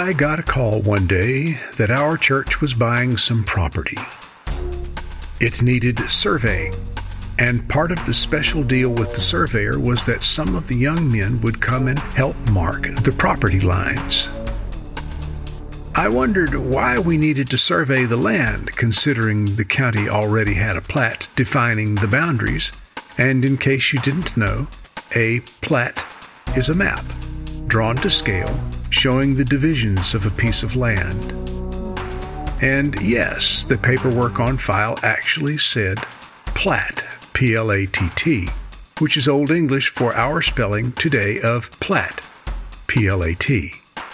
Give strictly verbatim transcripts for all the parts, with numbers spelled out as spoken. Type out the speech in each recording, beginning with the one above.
I got a call one day that our church was buying some property. It needed surveying, and part of the special deal with the surveyor was that some of the young men would come and help mark the property lines. I wondered why we needed to survey the land, considering the county already had a plat defining the boundaries, and in case you didn't know, a plat is a map, drawn to scale, showing the divisions of a piece of land. And yes, the paperwork on file actually said plat, P L A T T, which is Old English for our spelling today of plat, P L A T.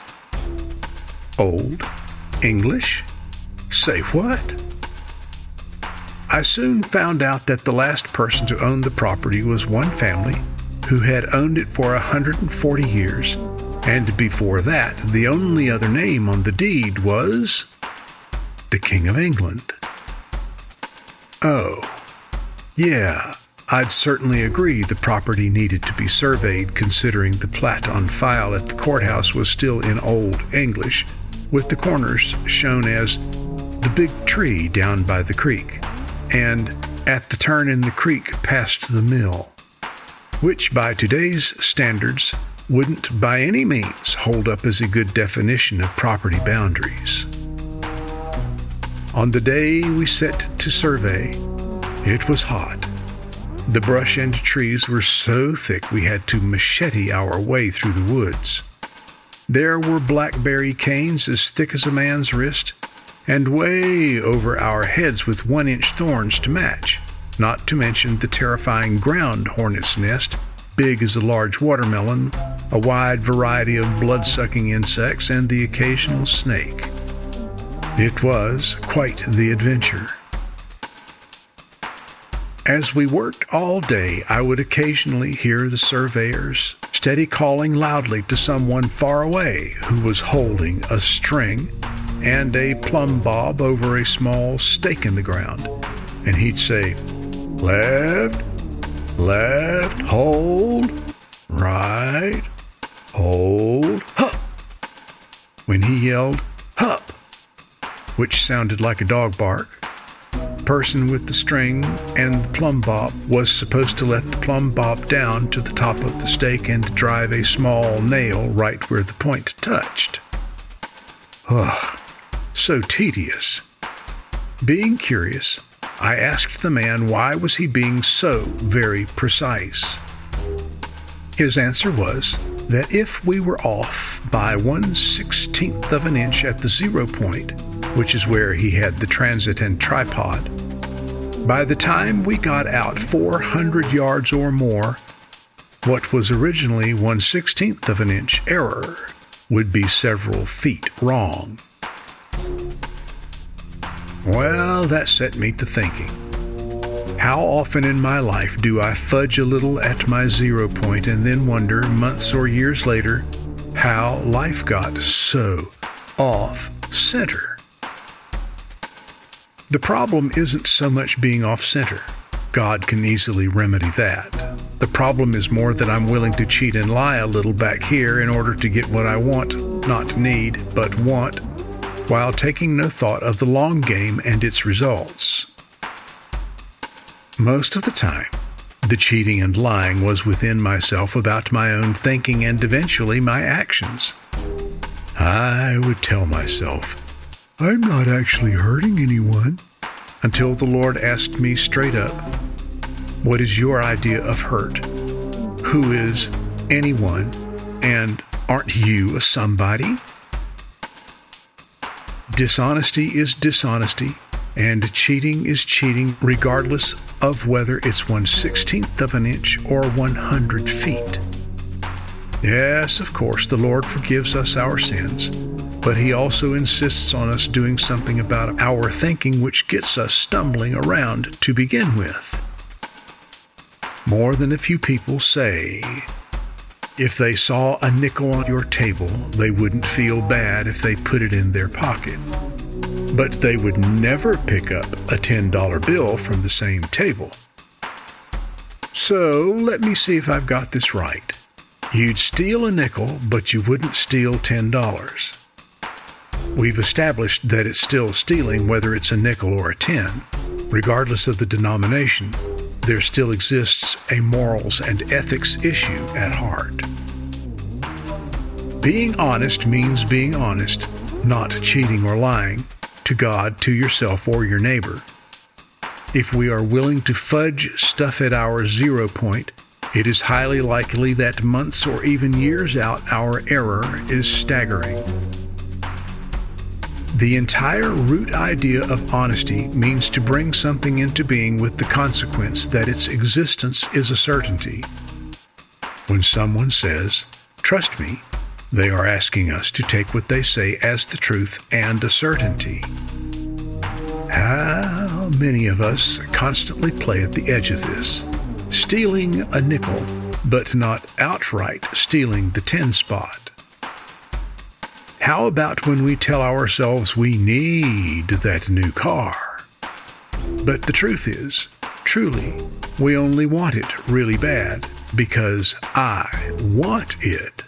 Old English? Say what? I soon found out that the last person to own the property was one family who had owned it for one hundred forty years, and before that, the only other name on the deed was the King of England. Oh, yeah, I'd certainly agree the property needed to be surveyed, considering the plat on file at the courthouse was still in Old English, with the corners shown as the big tree down by the creek, and at the turn in the creek past the mill, which by today's standards wouldn't by any means hold up as a good definition of property boundaries. On the day we set to survey, it was hot. The brush and trees were so thick we had to machete our way through the woods. There were blackberry canes as thick as a man's wrist, and way over our heads with one-inch thorns to match, not to mention the terrifying ground hornet's nest, big as a large watermelon, a wide variety of blood-sucking insects, and the occasional snake. It was quite the adventure. As we worked all day, I would occasionally hear the surveyors steady calling loudly to someone far away who was holding a string and a plumb bob over a small stake in the ground, and he'd say, "Left, left, hold, right, hold, hup." When he yelled, "Hup," which sounded like a dog bark, person with the string and the plumb bob was supposed to let the plumb bob down to the top of the stake and drive a small nail right where the point touched. Ugh, so tedious. Being curious, I asked the man why was he being so very precise. His answer was that if we were off by one sixteenth of an inch at the zero point, which is where he had the transit and tripod, by the time we got out four hundred yards or more, what was originally one sixteenth of an inch error would be several feet wrong. Well, that set me to thinking. How often in my life do I fudge a little at my zero point and then wonder, months or years later, how life got so off-center? The problem isn't so much being off-center. God can easily remedy that. The problem is more that I'm willing to cheat and lie a little back here in order to get what I want, not need, but want, while taking no thought of the long game and its results. Most of the time, the cheating and lying was within myself about my own thinking and eventually my actions. I would tell myself, "I'm not actually hurting anyone," until the Lord asked me straight up, "What is your idea of hurt? Who is anyone? And aren't you a somebody?" Dishonesty is dishonesty, and cheating is cheating, regardless of whether it's one sixteenth of an inch or one hundred feet. Yes, of course, the Lord forgives us our sins, but He also insists on us doing something about our thinking, which gets us stumbling around to begin with. More than a few people say, if they saw a nickel on your table, they wouldn't feel bad if they put it in their pocket. But they would never pick up a ten dollar bill from the same table. So, let me see if I've got this right. You'd steal a nickel, but you wouldn't steal ten dollars. We've established that it's still stealing whether it's a nickel or a ten. Regardless of the denomination, there still exists a morals and ethics issue at heart. Being honest means being honest, not cheating or lying, to God, to yourself, or your neighbor. If we are willing to fudge stuff at our zero point, it is highly likely that months or even years out, our error is staggering. The entire root idea of honesty means to bring something into being with the consequence that its existence is a certainty. When someone says, "Trust me," they are asking us to take what they say as the truth and a certainty. How many of us constantly play at the edge of this, stealing a nickel, but not outright stealing the ten spot? How about when we tell ourselves we need that new car? But the truth is, truly, we only want it really bad because I want it.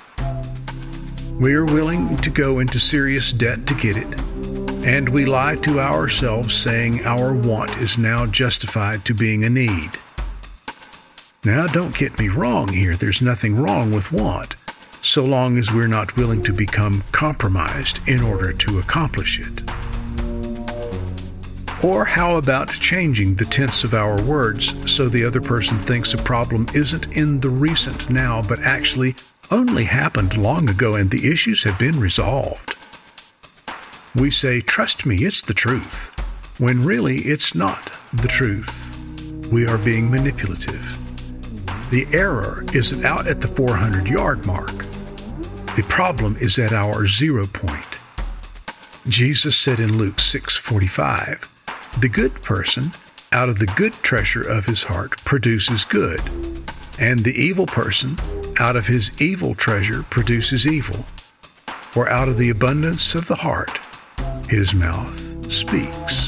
We are willing to go into serious debt to get it, and we lie to ourselves saying our want is now justified to being a need. Now, don't get me wrong here. There's nothing wrong with want, so long as we're not willing to become compromised in order to accomplish it. Or how about changing the tense of our words so the other person thinks a problem isn't in the recent now, but actually only happened long ago and the issues have been resolved? We say, "Trust me, it's the truth," when really it's not the truth. We are being manipulative. The error isn't out at the four hundred yard mark. The problem is at our zero point. Jesus said in Luke six forty-five, "The good person out of the good treasure of his heart produces good, and the evil person out of his evil treasure produces evil. For out of the abundance of the heart, his mouth speaks."